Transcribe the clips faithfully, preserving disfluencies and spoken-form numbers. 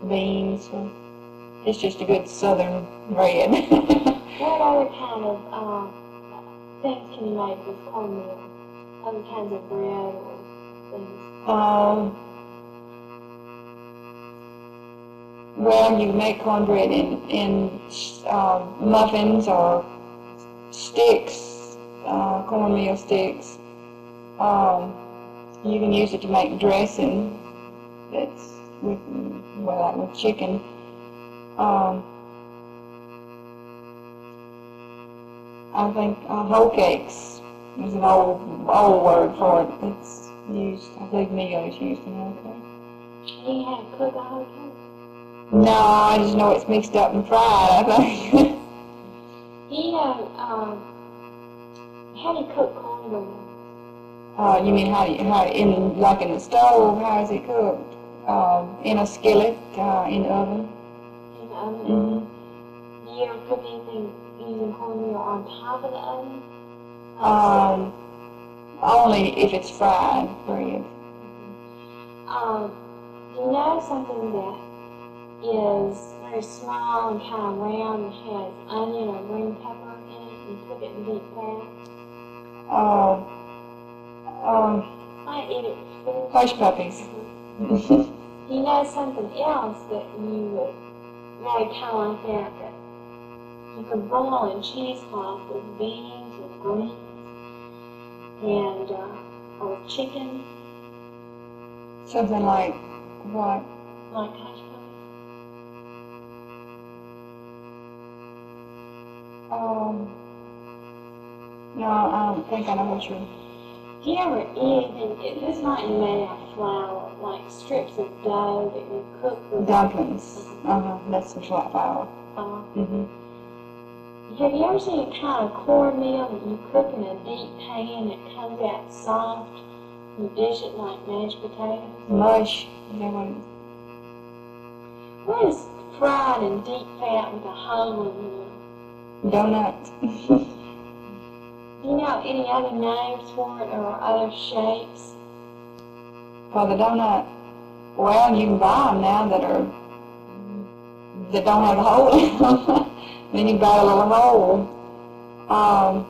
beans. Or, it's just a good southern bread. What other kind of uh, things can you make with cornmeal? Other kinds of bread or things? Um, well, you make cornbread in, in uh, muffins or sticks, uh, cornmeal sticks. Um, you can use it to make dressing. That's with, well, like with chicken. Um, I think uh, hoe cakes is an old old word for it. It's used, I believe meal is used in hoe cake. Do you have to cook a hoe cake? No, I just know it's mixed up and fried, I think. Do you know, um, how do you cook cornbread? Uh, you mean how, you, how in, like in the stove, how is it cooked? Uh, in a skillet, uh, in the oven. In the oven? Mm-hmm. Do you ever cook anything using cornmeal on top of the oven? Um, only if it's fried bread. Um, you know something that is very small and kind of round and has onion or green pepper in it and cook it in deep fat? Uh, um, I eat it with fish. hush puppies. Do you know something else that you would make kind of like that, that you can boil in cheesecloth with beans and greens and uh, or chicken? Something like what? Like hush puppies? Um, no, I don't think I know what you're... Do you ever eat anything, it's not made out of flour, like strips of dough that you cook with dumplings? Uh-huh, that's some flat flour. Uh, Mm-hmm. have you ever seen a kind of cornmeal that you cook in a deep pan that comes out soft? You dish it like mashed potatoes? Mush. Is that what it is? What is fried in deep fat with a hole in the middle? Donut. Do you know any other names for it or other shapes? For the donut, well, you can buy them now that are, that don't have a hole in them. Then you buy a little hole. Um,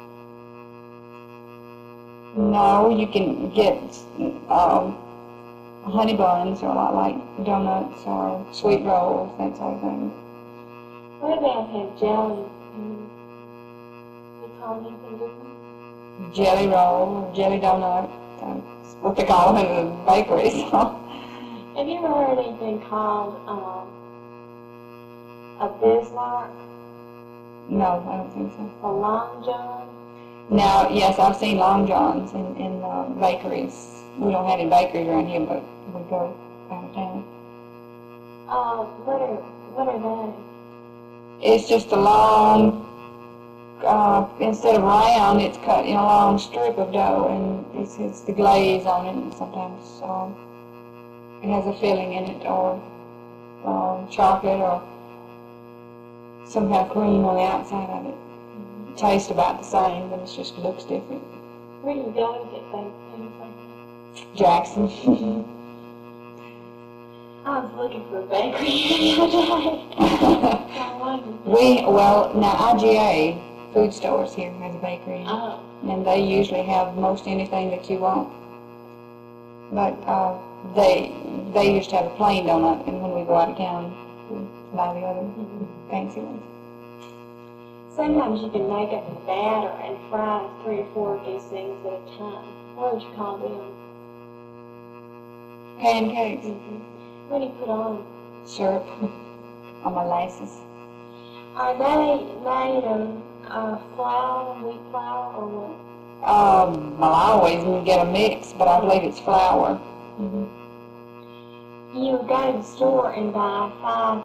no, you can get um, honey buns or a lot like donuts or sweet rolls, that sort of thing. What about have jelly? Mm, they call it anything different? Jelly roll or jelly donut. That's what they call them in the bakery. So. Have you ever heard anything called um, a Bismarck? No, I don't think so. A Long John? Now, yes, I've seen Long Johns in, in uh, bakeries. We don't have any bakeries around here, but we go out of town. Uh, what are, what are they? It's just a long, uh, instead of round, it's cut in a long strip of dough, and it's, it's the glaze on it, and sometimes um, it has a filling in it, or um, chocolate, or some kind of cream on the outside of it. It tastes about the same, but it just looks different. Where do you go to get things like that? Jackson. I was looking for a bakery the other day. We, well, now I G A Food Stores here has a bakery, oh. and they usually have most anything that you want. But uh, they they used to have a plain donut, and when we go out of town, we buy the other mm-hmm. fancy ones. Sometimes you can make up a batter and fry three or four of these things at a time. What would you call them? Pancakes. Mm-hmm. What do you put on? Syrup or molasses. Are they made of uh, flour, wheat flour, or what? Um, well, I always get a mix, but I believe it's flour. Mm-hmm. You go to the store and buy five